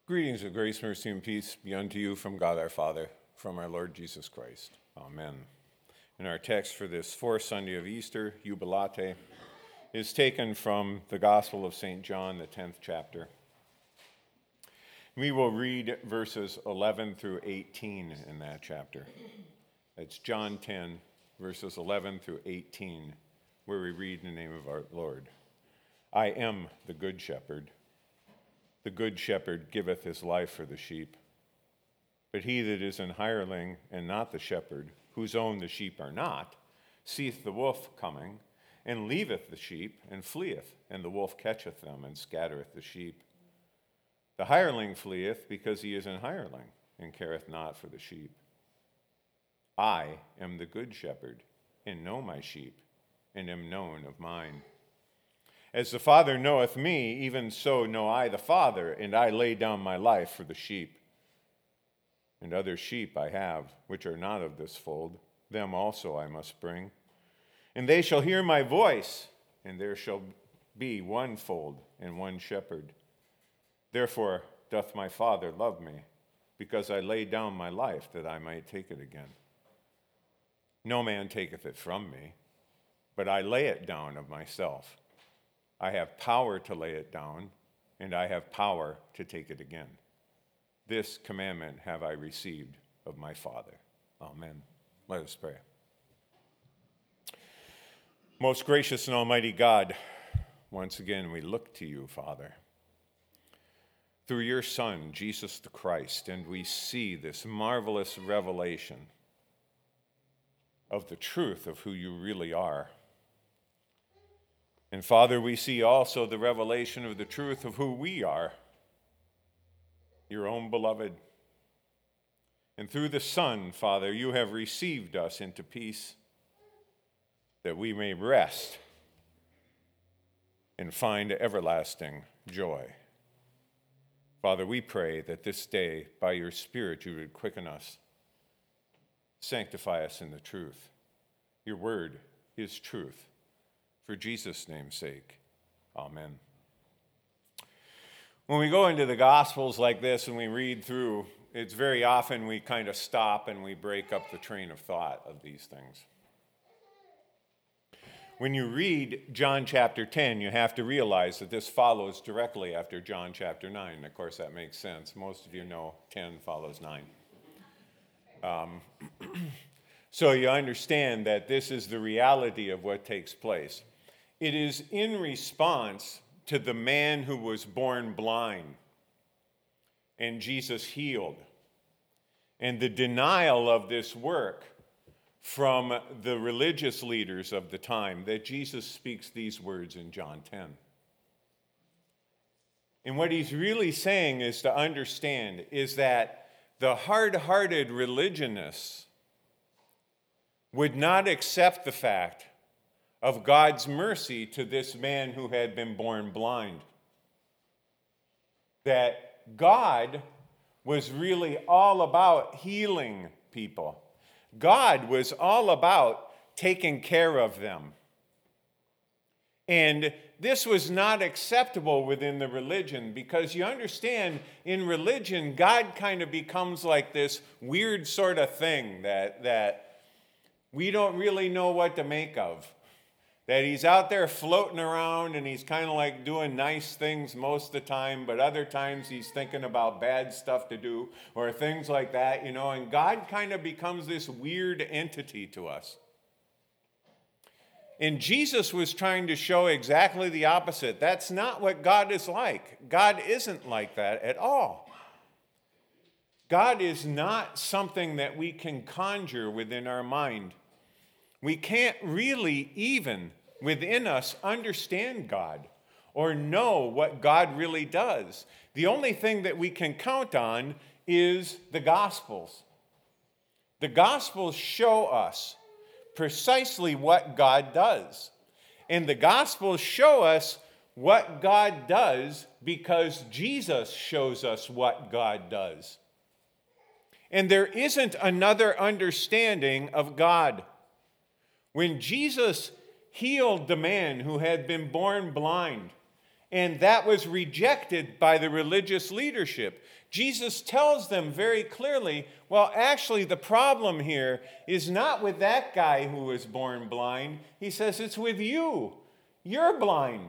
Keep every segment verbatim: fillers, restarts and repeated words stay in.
Greetings of grace, mercy, and peace be unto you from God our Father, from our Lord Jesus Christ. Amen. And our text for this fourth Sunday of Easter, Jubilate, is taken from the Gospel of Saint John, the tenth chapter. We will read verses eleven through eighteen in that chapter. It's John ten, verses eleven through eighteen, where we read in the name of our Lord. I am the good shepherd. The good shepherd giveth his life for the sheep. But he that is an hireling and not the shepherd, whose own the sheep are not, seeth the wolf coming, and leaveth the sheep, and fleeth, and the wolf catcheth them, and scattereth the sheep. The hireling fleeth, because he is an hireling, and careth not for the sheep. I am the good shepherd, and know my sheep, and am known of mine. As the Father knoweth me, even so know I the Father, and I lay down my life for the sheep. And other sheep I have, which are not of this fold, them also I must bring. And they shall hear my voice, and there shall be one fold and one shepherd. Therefore doth my Father love me, because I lay down my life that I might take it again. No man taketh it from me, but I lay it down of myself. I have power to lay it down, and I have power to take it again. This commandment have I received of my Father. Amen. Let us pray. Most gracious and almighty God, once again we look to you, Father, through your Son, Jesus the Christ, and we see this marvelous revelation of the truth of who you really are. And Father, we see also the revelation of the truth of who we are, your own beloved. And through the Son, Father, you have received us into peace, that we may rest and find everlasting joy. Father, we pray that this day, by your Spirit, you would quicken us, sanctify us in the truth. Your word is truth. For Jesus' name's sake, amen. When we go into the Gospels like this and we read through, it's very often we kind of stop and we break up the train of thought of these things. When you read John chapter ten, you have to realize that this follows directly after John chapter nine. Of course, that makes sense. Most of you know ten follows nine. Um, so you understand that this is the reality of what takes place. It is in response to the man who was born blind and Jesus healed, and the denial of this work from the religious leaders of the time that Jesus speaks these words in John ten. And what he's really saying is to understand is that the hard-hearted religionists would not accept the fact of God's mercy to this man who had been born blind. That God was really all about healing people. God was all about taking care of them. And this was not acceptable within the religion, because you understand, in religion, God kind of becomes like this weird sort of thing that, that we don't really know what to make of. That he's out there floating around and he's kind of like doing nice things most of the time, but other times he's thinking about bad stuff to do or things like that, you know, and God kind of becomes this weird entity to us. And Jesus was trying to show exactly the opposite. That's not what God is like. God isn't like that at all. God is not something that we can conjure within our mind. We can't really even within us understand God or know what God really does. The only thing that we can count on is the Gospels. The Gospels show us precisely what God does. And the Gospels show us what God does because Jesus shows us what God does. And there isn't another understanding of God. When Jesus healed the man who had been born blind, And that was rejected by the religious leadership. Jesus tells them very clearly, well, actually, the problem here is not with that guy who was born blind. He says, it's with you. You're blind.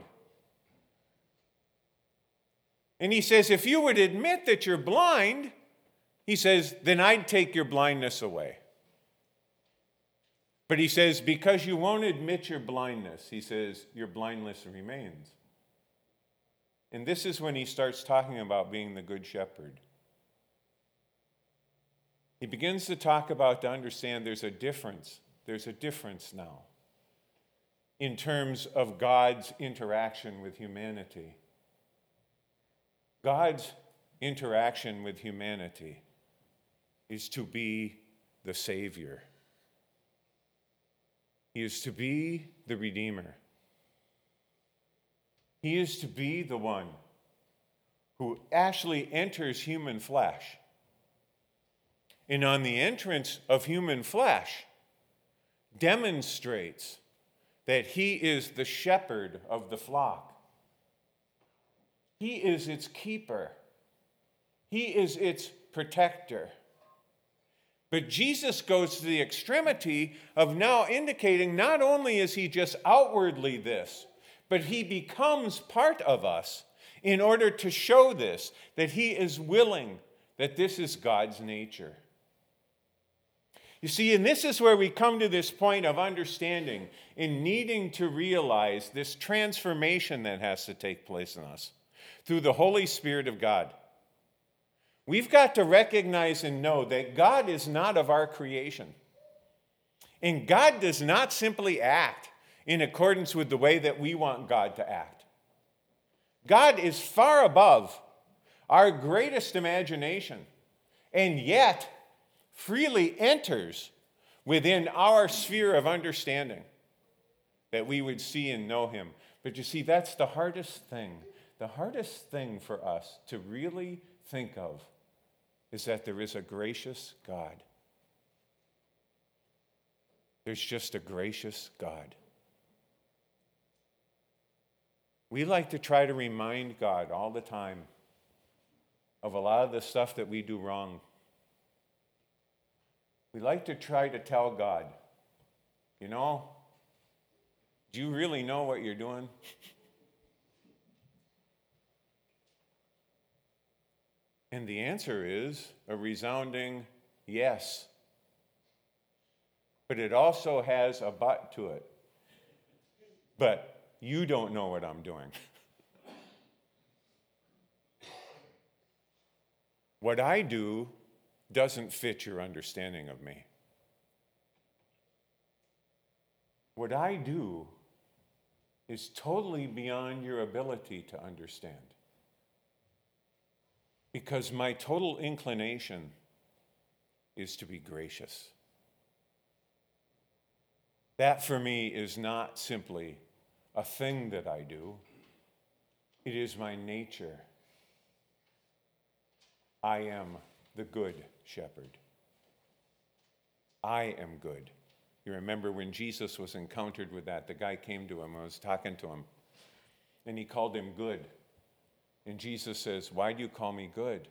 And he says, if you would admit that you're blind, he says, then I'd take your blindness away. But he says, because you won't admit your blindness, he says, your blindness remains. And this is when he starts talking about being the good shepherd. He begins to talk about, to understand there's a difference. There's a difference now in terms of God's interaction with humanity. God's interaction with humanity is to be the Savior. He is to be the Redeemer. He is to be the one who actually enters human flesh. And on the entrance of human flesh, demonstrates that he is the shepherd of the flock. He is its keeper. He is its protector. But Jesus goes to the extremity of now indicating not only is he just outwardly this, but he becomes part of us in order to show this, that he is willing, that this is God's nature. You see, and this is where we come to this point of understanding in needing to realize this transformation that has to take place in us through the Holy Spirit of God. We've got to recognize and know that God is not of our creation. And God does not simply act in accordance with the way that we want God to act. God is far above our greatest imagination, and yet freely enters within our sphere of understanding that we would see and know him. But you see, that's the hardest thing. The hardest thing for us to really think of is that there is a gracious God. There's just a gracious God. We like to try to remind God all the time of a lot of the stuff that we do wrong. We like to try to tell God, you know, do you really know what you're doing? And the answer is a resounding yes. But it also has a but to it. But you don't know what I'm doing. What I do doesn't fit your understanding of me. What I do is totally beyond your ability to understand. Because my total inclination is to be gracious. That for me is not simply a thing that I do. It is my nature. I am the good shepherd. I am good. You remember when Jesus was encountered with that, the guy came to him and was talking to him, and he called him good. And Jesus says, why do you call me good?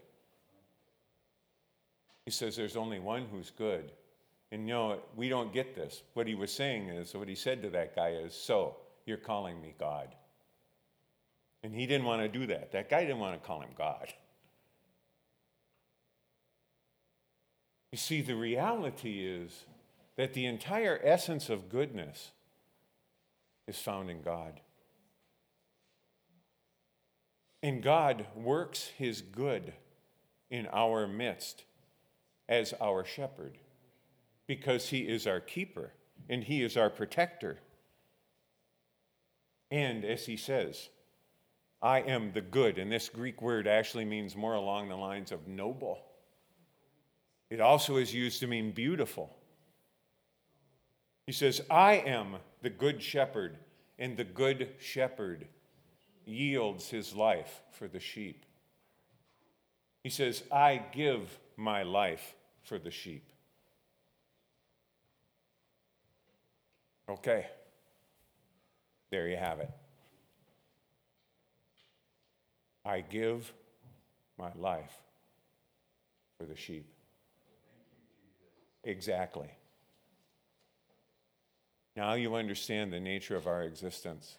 He says, there's only one who's good. And you know, we don't get this. What he was saying is, what he said to that guy is, so, you're calling me God. And he didn't want to do that. That guy didn't want to call him God. You see, the reality is that the entire essence of goodness is found in God. And God works his good in our midst as our shepherd because he is our keeper and he is our protector. And as he says, I am the good, and this Greek word actually means more along the lines of noble. It also is used to mean beautiful. He says, I am the good shepherd, and the good shepherd yields his life for the sheep. He says, I give my life for the sheep. Okay. There you have it. I give my life for the sheep. Exactly. Now you understand the nature of our existence.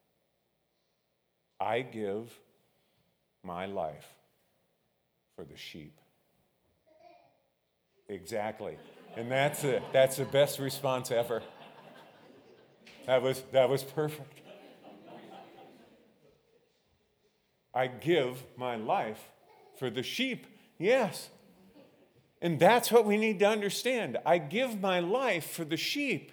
I give my life for the sheep. Exactly. And that's it. That's the best response ever. That was, that was perfect. I give my life for the sheep. Yes. And that's what we need to understand. I give my life for the sheep.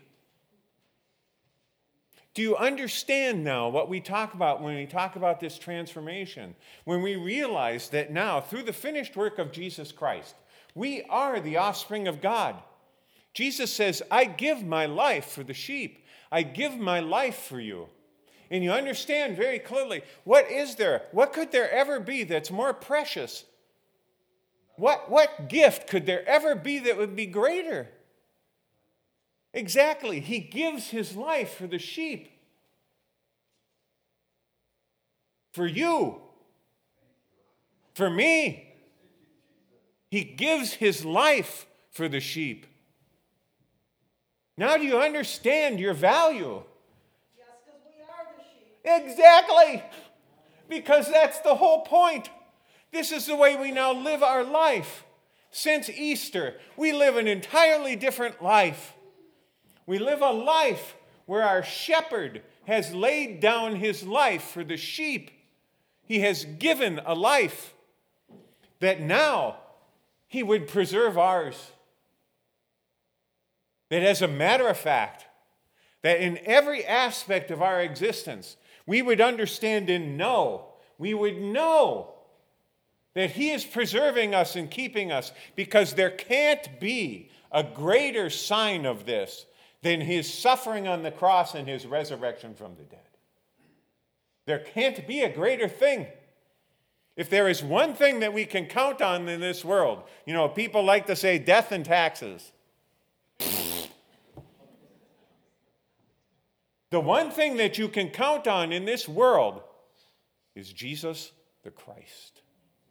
Do you understand now what we talk about when we talk about this transformation? When we realize that now, through the finished work of Jesus Christ, we are the offspring of God. Jesus says, I give my life for the sheep. I give my life for you. And you understand very clearly, what is there? What could there ever be that's more precious? What, what gift could there ever be that would be greater? Exactly. He gives his life for the sheep. For you. For me. He gives his life for the sheep. Now do you understand your value? Yes, because we are the sheep. Exactly. Because that's the whole point. This is the way we now live our life. Since Easter, we live an entirely different life. We live a life where our shepherd has laid down his life for the sheep. He has given a life that now he would preserve ours. That as a matter of fact, that in every aspect of our existence, we would understand and know, we would know that he is preserving us and keeping us, because there can't be a greater sign of this than his suffering on the cross and his resurrection from the dead. There can't be a greater thing. If there is one thing that we can count on in this world, you know, people like to say death and taxes. The one thing that you can count on in this world is Jesus the Christ.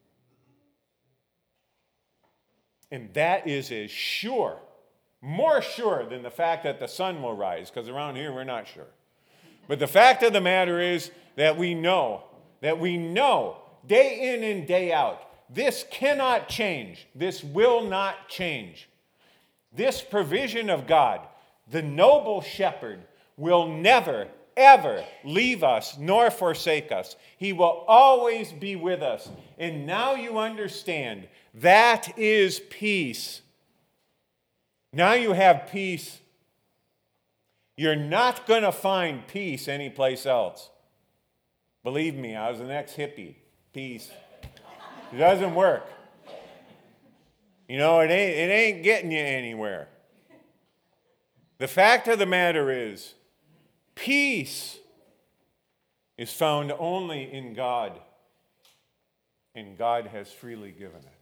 And that is as sure, more sure than the fact that the sun will rise, because around here we're not sure. But the fact of the matter is that we know, that we know day in and day out, this cannot change. This will not change. This provision of God, the noble shepherd, will never, ever leave us nor forsake us. He will always be with us. And now you understand, that is peace. Now you have peace. You're not going to find peace anyplace else. Believe me, I was an ex-hippie. Peace. It doesn't work. You know, it ain't, it ain't getting you anywhere. The fact of the matter is, peace is found only in God, and God has freely given it.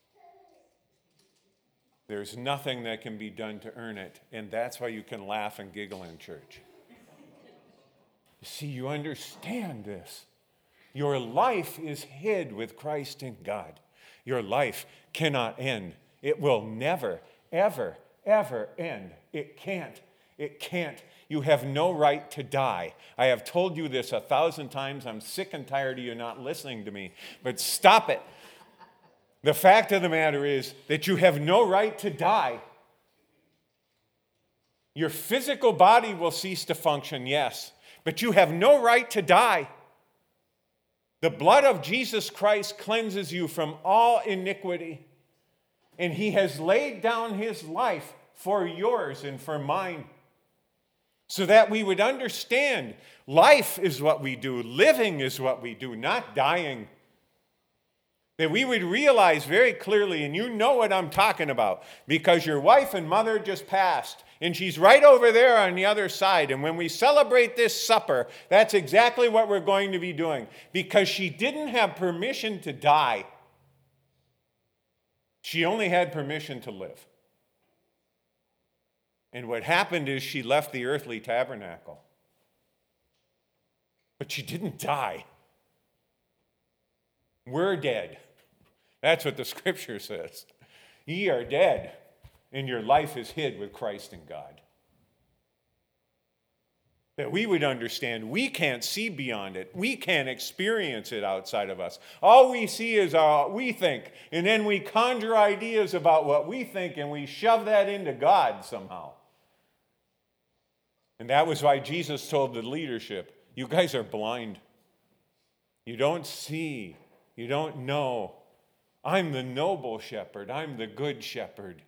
There's nothing that can be done to earn it, and that's why you can laugh and giggle in church. You see, you understand this. Your life is hid with Christ in God. Your life cannot end. It will never, ever, ever end. It can't. It can't. You have no right to die. I have told you this a thousand times. I'm sick and tired of you not listening to me. But stop it. The fact of the matter is that you have no right to die. Your physical body will cease to function, yes, but you have no right to die. The blood of Jesus Christ cleanses you from all iniquity, and he has laid down his life for yours and for mine, so that we would understand life is what we do, living is what we do, not dying. That we would realize very clearly, and you know what I'm talking about, because your wife and mother just passed, and she's right over there on the other side. And when we celebrate this supper, that's exactly what we're going to be doing, because she didn't have permission to die. She only had permission to live. And what happened is she left the earthly tabernacle. But she didn't die. We're dead. That's what the scripture says. Ye are dead, and your life is hid with Christ in God. That we would understand we can't see beyond it. We can't experience it outside of us. All we see is what we think, and then we conjure ideas about what we think, and we shove that into God somehow. And that was why Jesus told the leadership, you guys are blind. You don't see. You don't know. I'm the noble shepherd. I'm the good shepherd.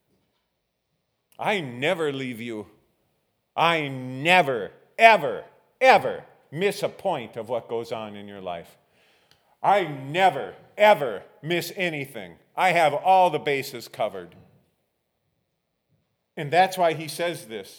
I never leave you. I never, ever, ever miss a point of what goes on in your life. I never, ever miss anything. I have all the bases covered. And that's why he says this.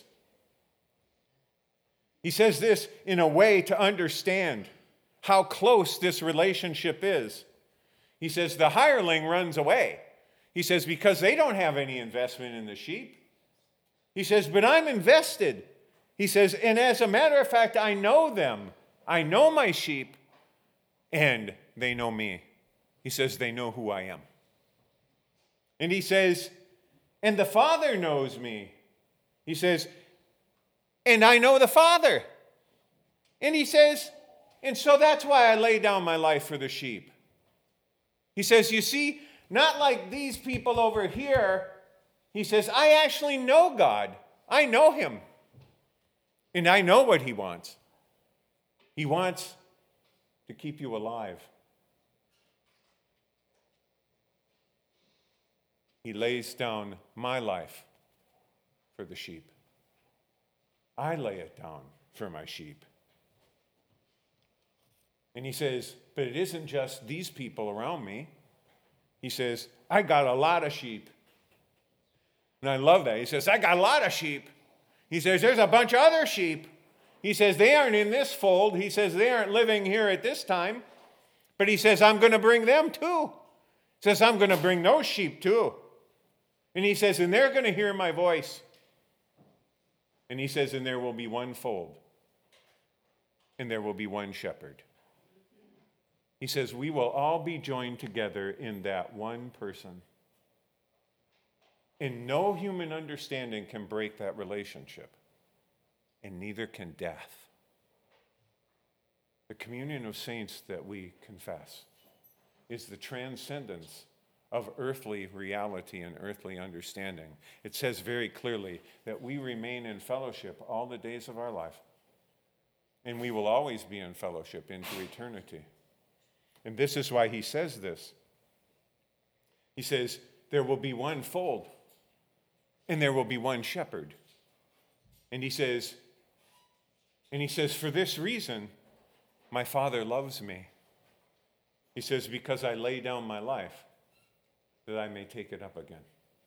He says this in a way to understand how close this relationship is. He says the hireling runs away. He says because they don't have any investment in the sheep. He says, but I'm invested. He says, and as a matter of fact, I know them. I know my sheep, and they know me. He says, they know who I am. And he says, and the Father knows me. He says, and I know the Father. And he says, and so that's why I lay down my life for the sheep. He says, you see, not like these people over here. He says, I actually know God. I know him. And I know what he wants. He wants to keep you alive. He lays down my life for the sheep. I lay it down for my sheep. And he says, but it isn't just these people around me. He says, I got a lot of sheep. And I love that. He says, I got a lot of sheep. He says, there's a bunch of other sheep. He says, they aren't in this fold. He says, they aren't living here at this time. But he says, I'm going to bring them too. He says, I'm going to bring those sheep too. And he says, and they're going to hear my voice. And he says, and there will be one fold. And there will be one shepherd. He says, we will all be joined together in that one person. And no human understanding can break that relationship. And neither can death. The communion of saints that we confess is the transcendence of earthly reality and earthly understanding. It says very clearly that we remain in fellowship all the days of our life. And we will always be in fellowship into eternity. And this is why he says this. He says, there will be one fold, and there will be one shepherd. And he says, and he says, for this reason, my Father loves me. He says, because I lay down my life, that I may take it up again.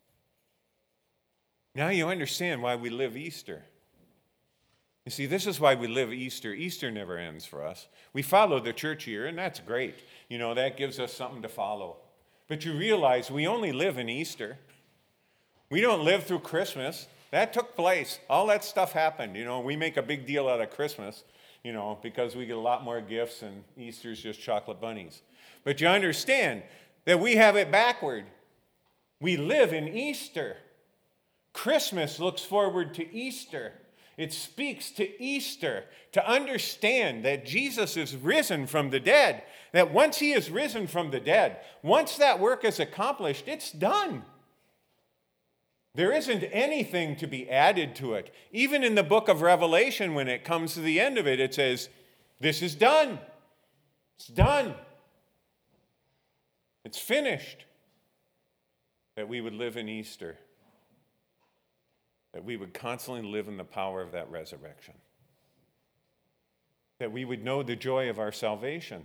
Now you understand why we live Easter. You see, this is why we live Easter. Easter never ends for us. We follow the church year, and that's great. You know, that gives us something to follow. But you realize we only live in Easter. We don't live through Christmas. That took place. All that stuff happened. You know, we make a big deal out of Christmas, you know, because we get a lot more gifts, and Easter's just chocolate bunnies. But you understand that we have it backward. We live in Easter. Christmas looks forward to Easter. It speaks to Easter, to understand that Jesus is risen from the dead, that once he is risen from the dead, once that work is accomplished, it's done. There isn't anything to be added to it. Even in the book of Revelation, when it comes to the end of it, it says, this is done. It's done. It's finished. That we would live in Easter. That we would constantly live in the power of that resurrection. That we would know the joy of our salvation.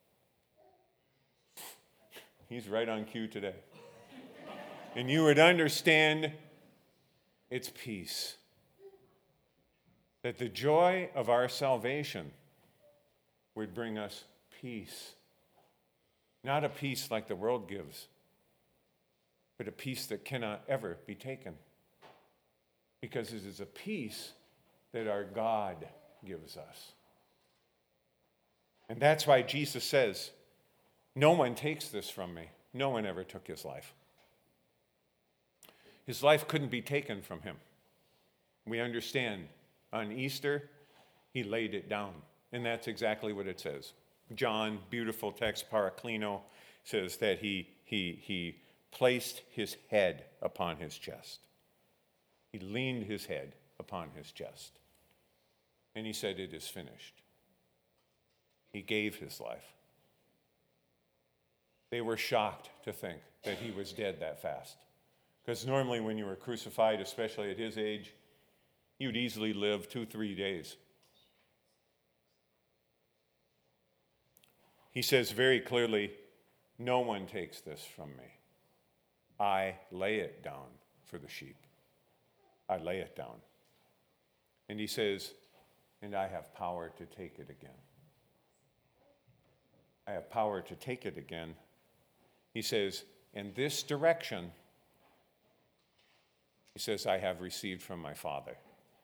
He's right on cue today. And you would understand its peace. That the joy of our salvation would bring us peace. Not a peace like the world gives, but a peace that cannot ever be taken. Because it is a peace that our God gives us. And that's why Jesus says, No one takes this from me. No one ever took his life. His life couldn't be taken from him. We understand on Easter, he laid it down. And that's exactly what it says. John, beautiful text, Paraklino, says that he, he, he placed his head upon his chest. He leaned his head upon his chest. And he said, "It is finished." He gave his life. They were shocked to think that he was dead that fast. Because normally when you were crucified, especially at his age, you'd easily live two, three days. He says very clearly, "No one takes this from me. I lay it down for the sheep. I lay it down." And he says, "And I have power to take it again." I have power to take it again. He says, "In this direction," he says, "I have received from my Father."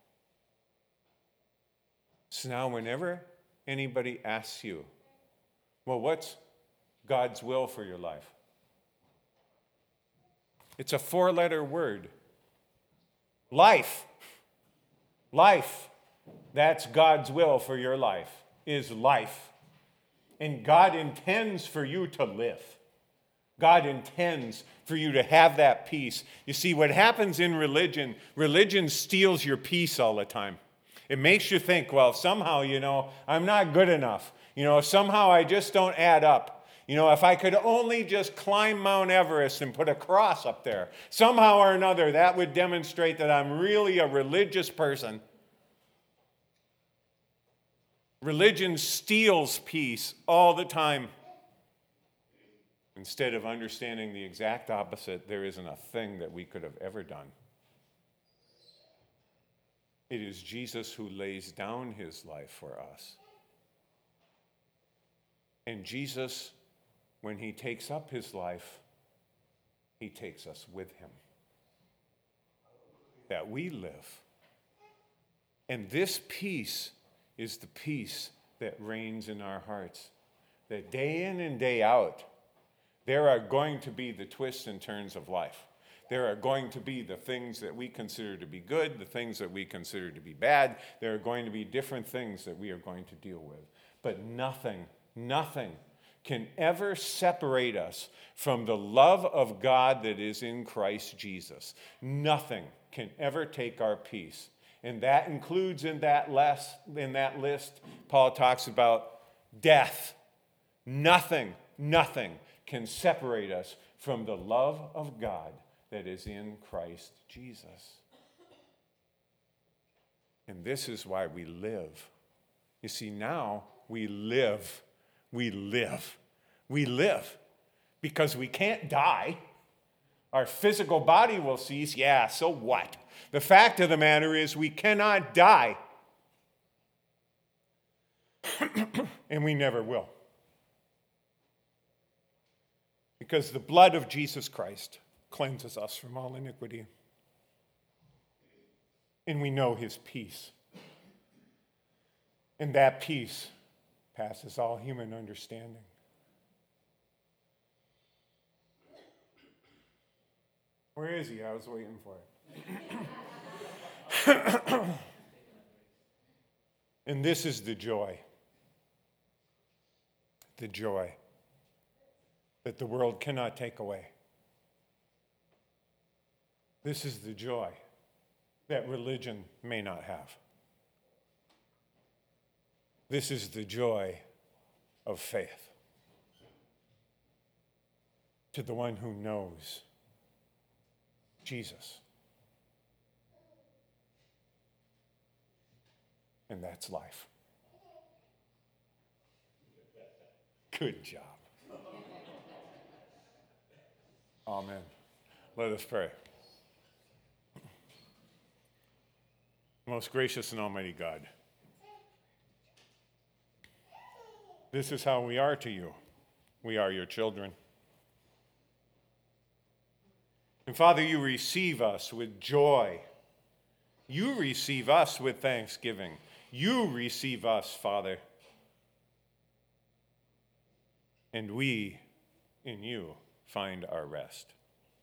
So now whenever anybody asks you, "Well, what's God's will for your life?" It's a four-letter word. Life. Life. That's God's will for your life, is life. And God intends for you to live. God intends for you to have that peace. You see, what happens in religion, religion steals your peace all the time. It makes you think, well, somehow, you know, I'm not good enough. You know, somehow I just don't add up. You know, if I could only just climb Mount Everest and put a cross up there, somehow or another, that would demonstrate that I'm really a religious person. Religion steals peace all the time. Instead of understanding the exact opposite, there isn't a thing that we could have ever done. It is Jesus who lays down his life for us. And Jesus, when he takes up his life, he takes us with him. That we live. And this peace is the peace that reigns in our hearts. That day in and day out, there are going to be the twists and turns of life. There are going to be the things that we consider to be good, the things that we consider to be bad. There are going to be different things that we are going to deal with. But nothing, nothing can ever separate us from the love of God that is in Christ Jesus. Nothing can ever take our peace. And that includes in that list, in that list, Paul talks about death. Nothing, nothing can separate us from the love of God that is in Christ Jesus. And this is why we live. You see, now we live. We live. We live because we can't die. Our physical body will cease. Yeah, so what? The fact of the matter is we cannot die. And we never will. Because the blood of Jesus Christ cleanses us from all iniquity. And we know his peace. And that peace passes all human understanding. Where is he? I was waiting for it. And this is the joy. The joy that the world cannot take away. This is the joy that religion may not have. This is the joy of faith to the one who knows Jesus. And that's life. Good job. Amen. Let us pray. Most gracious and almighty God, this is how we are to you. We are your children. And Father, you receive us with joy. You receive us with thanksgiving. You receive us, Father, and we in you find our rest.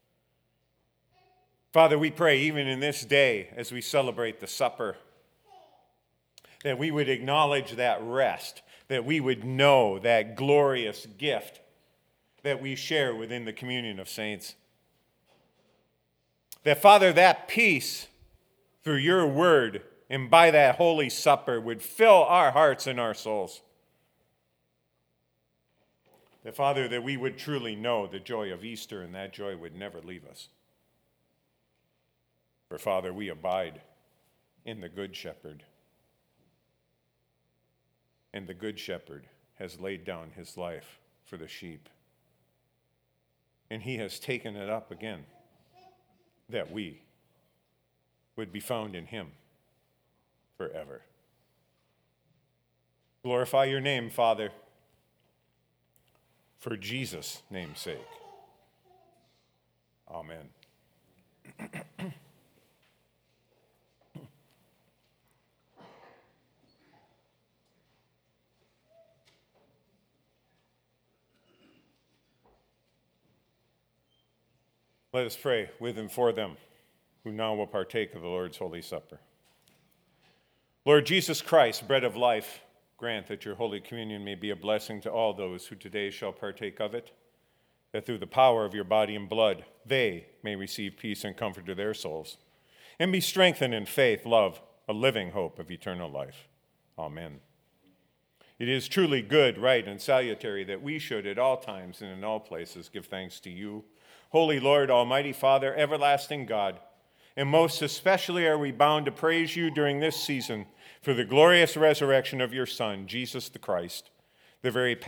Father, we pray even in this day as we celebrate the supper, that we would acknowledge that rest, that we would know that glorious gift that we share within the communion of saints. That, Father, that peace through your word and by that holy supper would fill our hearts and our souls. That, Father, that we would truly know the joy of Easter, and that joy would never leave us. For, Father, we abide in the Good Shepherd. And the Good Shepherd has laid down his life for the sheep. And he has taken it up again, that we would be found in him forever. Glorify your name, Father, for Jesus' name's sake. Amen. Let us pray with and for them who now will partake of the Lord's Holy Supper. Lord Jesus Christ, bread of life, grant that your Holy Communion may be a blessing to all those who today shall partake of it, that through the power of your body and blood they may receive peace and comfort to their souls, and be strengthened in faith, love, a living hope of eternal life. Amen. It is truly good, right, and salutary that we should at all times and in all places give thanks to you, Holy Lord, Almighty Father, everlasting God, and most especially are we bound to praise you during this season for the glorious resurrection of your Son, Jesus the Christ, the very